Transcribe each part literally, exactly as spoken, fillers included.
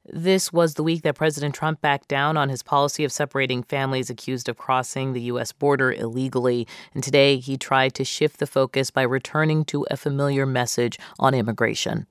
This was the week that President Trump backed down on his policy of separating families accused of crossing the U S border illegally. And today he tried to shift the focus by returning to a familiar message on immigration.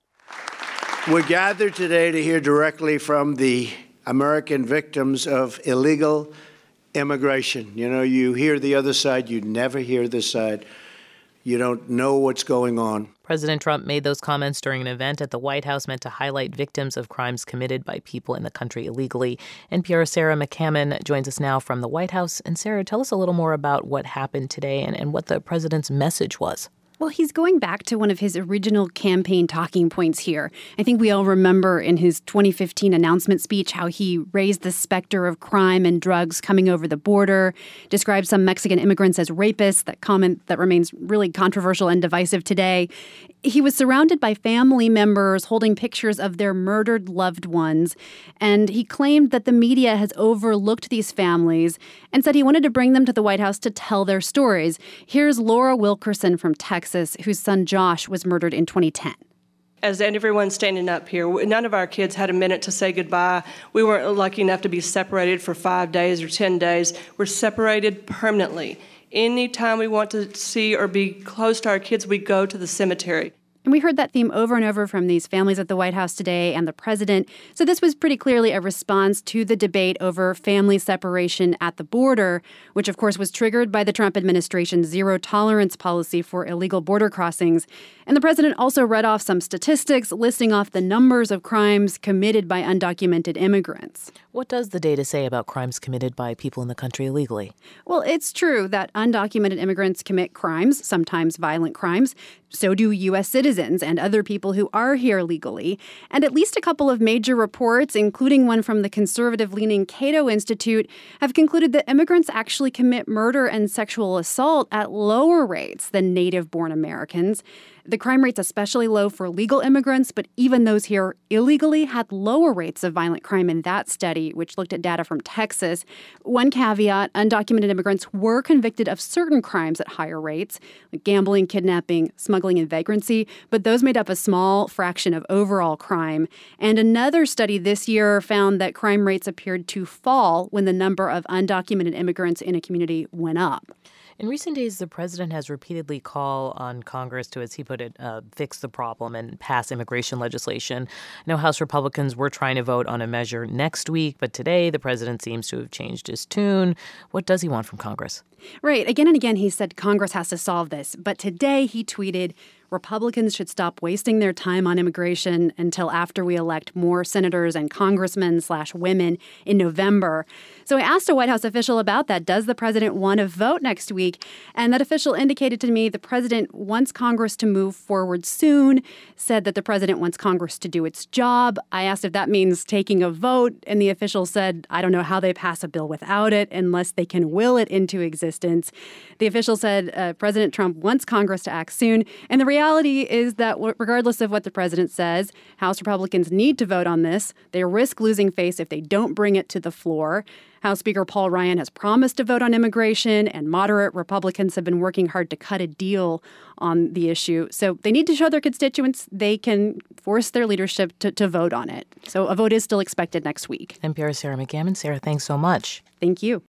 We're gathered today to hear directly from the American victims of illegal immigration. You know, you hear the other side, you never hear this side. You don't know what's going on. President Trump made those comments during an event at the White House meant to highlight victims of crimes committed by people in the country illegally. N P R's Sarah McCammon joins us now from the White House. And Sarah, tell us a little more about what happened today and, and what the president's message was. Well, he's going back to one of his original campaign talking points here. I think we all remember in his twenty fifteen announcement speech how he raised the specter of crime and drugs coming over the border, described some Mexican immigrants as rapists, that comment that remains really controversial and divisive today. He was surrounded by family members holding pictures of their murdered loved ones, and he claimed that the media has overlooked these families and said he wanted to bring them to the White House to tell their stories. Here's Laura Wilkerson from Texas, whose son Josh was murdered in twenty ten. As everyone's standing up here, none of our kids had a minute to say goodbye. We weren't lucky enough to be separated for five days or ten days. We're separated permanently. Anytime we want to see or be close to our kids, we go to the cemetery. And we heard that theme over and over from these families at the White House today and the president. So this was pretty clearly a response to the debate over family separation at the border, which, of course, was triggered by the Trump administration's zero-tolerance policy for illegal border crossings. And the president also read off some statistics listing off the numbers of crimes committed by undocumented immigrants. What does the data say about crimes committed by people in the country illegally? Well, it's true that undocumented immigrants commit crimes, sometimes violent crimes. So do U S citizens and other people who are here legally. And at least a couple of major reports, including one from the conservative-leaning Cato Institute, have concluded that immigrants actually commit murder and sexual assault at lower rates than native-born Americans. The crime rate's especially low for legal immigrants, but even those here illegally had lower rates of violent crime in that study, which looked at data from Texas. One caveat, undocumented immigrants were convicted of certain crimes at higher rates, like gambling, kidnapping, smuggling, and vagrancy, but those made up a small fraction of overall crime. And another study this year found that crime rates appeared to fall when the number of undocumented immigrants in a community went up. In recent days, the president has repeatedly called on Congress to, as he put it, uh, fix the problem and pass immigration legislation. I know House Republicans were trying to vote on a measure next week, but today the president seems to have changed his tune. What does he want from Congress? Right. Again and again, he said Congress has to solve this. But today he tweeted, Republicans should stop wasting their time on immigration until after we elect more senators and congressmen slash women in November. So I asked a White House official about that. Does the president want to vote next week? And that official indicated to me the president wants Congress to move forward soon, said that the president wants Congress to do its job. I asked if that means taking a vote, and the official said, I don't know how they pass a bill without it unless they can will it into existence. The official said uh, President Trump wants Congress to act soon, and the reality is that regardless of what the president says, House Republicans need to vote on this. They risk losing face if they don't bring it to the floor. House Speaker Paul Ryan has promised to vote on immigration, and moderate Republicans have been working hard to cut a deal on the issue. So they need to show their constituents they can force their leadership to, to vote on it. So a vote is still expected next week. N P R's Sarah McCammon. Sarah, thanks so much. Thank you.